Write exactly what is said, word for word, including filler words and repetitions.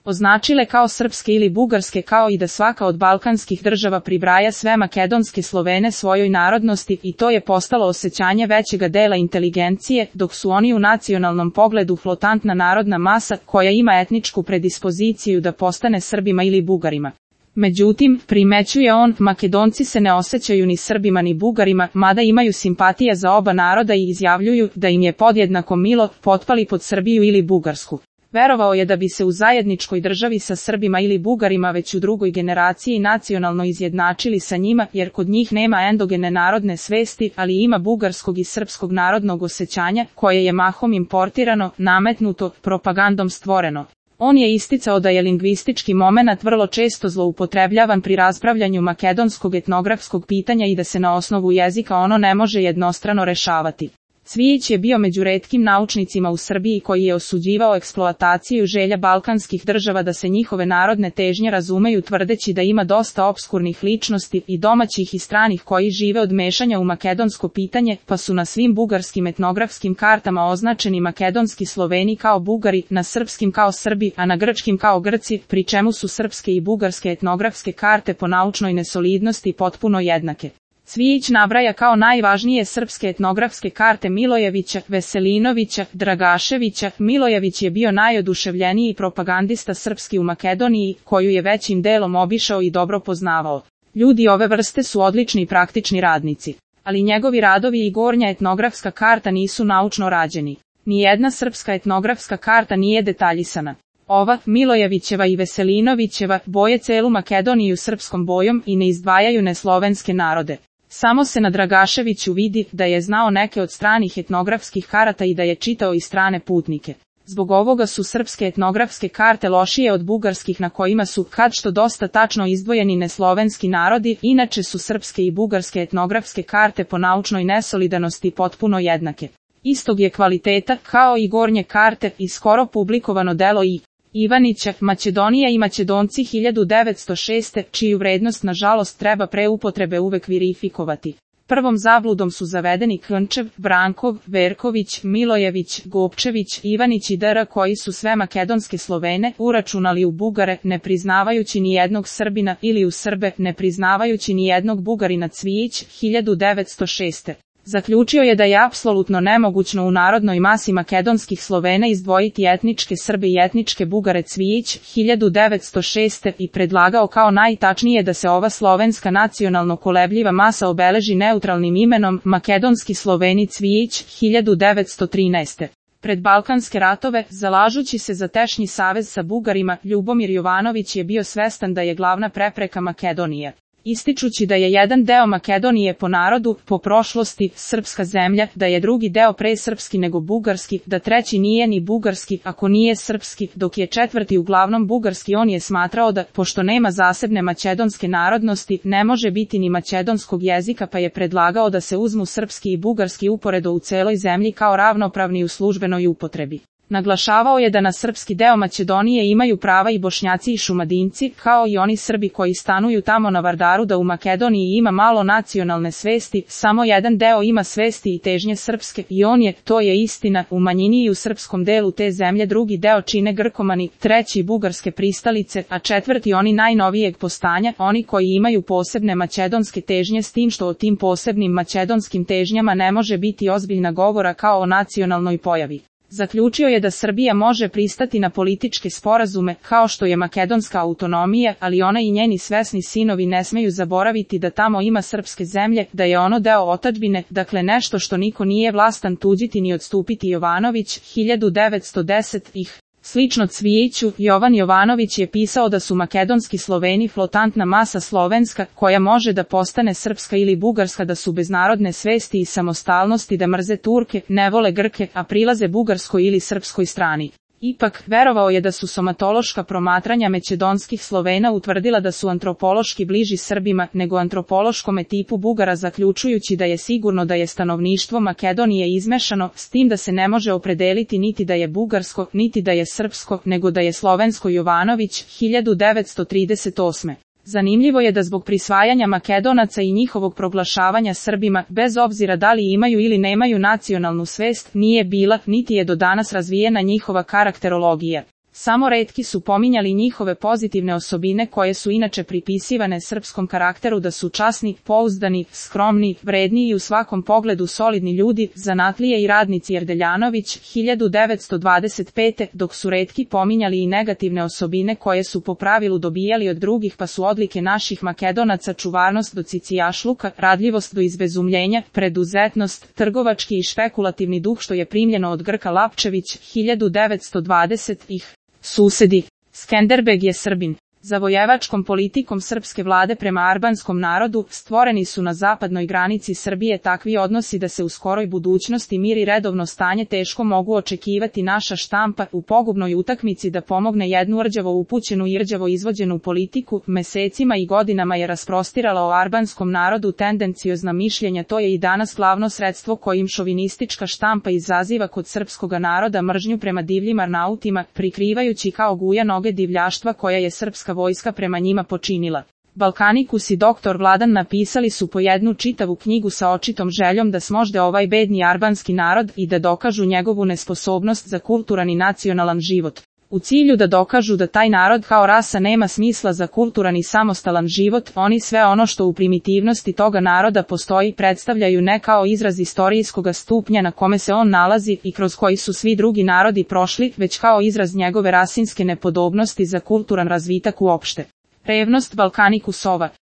označile kao srpske ili bugarske, kao i da svaka od balkanskih država pribraja sve makedonske Slovene svojoj narodnosti i to je postalo osjećanje većega dela inteligencije, dok su oni u nacionalnom pogledu flotantna narodna masa koja ima etničku predispoziciju da postane Srbima ili Bugarima. Međutim, primećuje on, Makedonci se ne osjećaju ni Srbima ni Bugarima, mada imaju simpatije za oba naroda i izjavljuju da im je podjednako milo potpali pod Srbiju ili Bugarsku. Verovao je da bi se u zajedničkoj državi sa Srbima ili Bugarima već u drugoj generaciji nacionalno izjednačili sa njima, jer kod njih nema endogene narodne svesti, ali ima bugarskog i srpskog narodnog osjećanja, koje je mahom importirano, nametnuto, propagandom stvoreno. On je isticao da je lingvistički momenat vrlo često zloupotrebljavan pri raspravljanju makedonskog etnografskog pitanja i da se na osnovu jezika ono ne može jednostrano rešavati. Cvijić je bio među retkim naučnicima u Srbiji koji je osuđivao eksploataciju želja balkanskih država da se njihove narodne težnje razumeju, tvrdeći da ima dosta opskurnih ličnosti i domaćih i stranih koji žive od mešanja u makedonsko pitanje, pa su na svim bugarskim etnografskim kartama označeni makedonski Sloveni kao Bugari, na srpskim kao Srbi, a na grčkim kao Grci, pri čemu su srpske i bugarske etnografske karte po naučnoj nesolidnosti potpuno jednake. Cvijić nabraja kao najvažnije srpske etnografske karte Milojevića, Veselinovića, Dragaševića. Milojević je bio najoduševljeniji propagandista srpski u Makedoniji, koju je većim delom obišao i dobro poznavao. Ljudi ove vrste su odlični praktični radnici, ali njegovi radovi i gornja etnografska karta nisu naučno rađeni. Nijedna srpska etnografska karta nije detaljisana. Ova, Milojevićeva i Veselinovićeva, boje celu Makedoniju srpskom bojom i ne izdvajaju neslovenske narode. Samo se na Dragaševiću vidi da je znao neke od stranih etnografskih karata i da je čitao i strane putnike. Zbog ovoga su srpske etnografske karte lošije od bugarskih na kojima su kad što dosta tačno izdvojeni neslovenski narodi, inače su srpske i bugarske etnografske karte po naučnoj nesolidanosti potpuno jednake. Istog je kvaliteta kao i gornje karte i skoro publikovano delo i Ivanića, Makedonija i Makedonci hiljadu devetsto šeste, čiju vrednost nažalost treba pre upotrebe uvek verifikovati. Prvom zabludom su zavedeni Krnčev, Brankov, Verković, Milojević, Gopčević, Ivanić i dr. koji su sve makedonske Slovene uračunali u Bugare, ne priznavajući ni jednog Srbina, ili u Srbe, ne priznavajući ni jednog Bugarina. Cvijić, hiljadu devetsto šeste. Zaključio je da je apsolutno nemogućno u narodnoj masi makedonskih Slovena izdvojiti etničke Srbe i etničke Bugare. Cvijić, hiljadu devetsto šeste. i predlagao kao najtačnije da se ova slovenska nacionalno kolebljiva masa obeleži neutralnim imenom makedonski Sloveni. Cvijić, hiljadu devetsto trinaeste. Pred balkanske ratove, zalažući se za tešnji savez sa Bugarima, Ljubomir Jovanović je bio svestan da je glavna prepreka Makedonije. Ističući da je jedan deo Makedonije po narodu, po prošlosti, srpska zemlja, da je drugi deo pre srpski nego bugarski, da treći nije ni bugarski ako nije srpski, dok je četvrti uglavnom bugarski. On je smatrao da, pošto nema zasebne makedonske narodnosti, ne može biti ni makedonskog jezika, pa je predlagao da se uzmu srpski i bugarski uporedo u celoj zemlji kao ravnopravni u službenoj upotrebi. Naglašavao je da na srpski deo Makedonije imaju prava i Bošnjaci i Šumadinci, kao i oni Srbi koji stanuju tamo na Vardaru, da u Makedoniji ima malo nacionalne svesti, samo jedan deo ima svesti i težnje srpske, i on je, to je istina, u manjini i u srpskom delu te zemlje. Drugi deo čine Grkomani, treći bugarske pristalice, a četvrti oni najnovijeg postanja, oni koji imaju posebne makedonske težnje, s tim što o tim posebnim makedonskim težnjama ne može biti ozbiljna govora kao o nacionalnoj pojavi. Zaključio je da Srbija može pristati na političke sporazume, kao što je makedonska autonomija, ali ona i njeni svesni sinovi ne smeju zaboraviti da tamo ima srpske zemlje, da je ono deo otadžbine, dakle nešto što niko nije vlastan tuđiti ni odstupiti. Jovanović, hiljadu devetsto deset. ih. Slično Cvijiću, Jovan Jovanović je pisao da su makedonski Sloveni flotantna masa slovenska, koja može da postane srpska ili bugarska, da su bez narodne svesti i samostalnosti, da mrze Turke, ne vole Grke, a prilaze bugarskoj ili srpskoj strani. Ipak, verovao je da su somatološka promatranja makedonskih Slovena utvrdila da su antropološki bliži Srbima nego antropološkome tipu Bugara, zaključujući da je sigurno da je stanovništvo Makedonije izmešano, s tim da se ne može opredeliti niti da je bugarsko, niti da je srpsko, nego da je slovensko. Jovanović, hiljadu devetsto trideset osme. Zanimljivo je da zbog prisvajanja Makedonaca i njihovog proglašavanja Srbima, bez obzira da li imaju ili nemaju nacionalnu svest, nije bila, niti je do danas razvijena njihova karakterologija. Samo retki su pominjali njihove pozitivne osobine koje su inače pripisivane srpskom karakteru da su časni, pouzdani, skromni, vredni i u svakom pogledu solidni ljudi, zanatlije i radnici. Erdeljanović, hiljadu devetsto dvadeset pete. Dok su retki pominjali i negativne osobine koje su po pravilu dobijali od drugih, pa su odlike naših Makedonaca čuvarnost do cicijašluka, radljivost do izbezumljenja, preduzetnost, trgovački i špekulativni duh što je primljeno od Grka. Lapčević, hiljadu devetsto dvadeset. Ih susedi. Skenderbeg je Srbin. Zavojevačkom politikom srpske vlade prema albanskom narodu stvoreni su na zapadnoj granici Srbije takvi odnosi da se u skoroj budućnosti mir i redovno stanje teško mogu očekivati. Naša štampa u pogubnoj utakmici da pomogne jednu rđavo upućenu i rđavo izvođenu politiku mesecima i godinama je rasprostirala o albanskom narodu tendenciozna mišljenja. To je i danas glavno sredstvo kojim šovinistička štampa izaziva kod srpskoga naroda mržnju prema divljim arnautima, prikrivajući kao guja noge divljaštva koja je srpska vojska prema njima počinila. Balkanikus i doktor Vladan napisali su po jednu čitavu knjigu sa očitom željom da smožde ovaj bedni albanski narod i da dokažu njegovu nesposobnost za kulturan i nacionalan život. U cilju da dokažu da taj narod kao rasa nema smisla za kulturan i samostalan život, oni sve ono što u primitivnosti toga naroda postoji predstavljaju ne kao izraz istorijskoga stupnja na kome se on nalazi i kroz koji su svi drugi narodi prošli, već kao izraz njegove rasinske nepodobnosti za kulturan razvitak uopšte. Revnost Balkanikusova.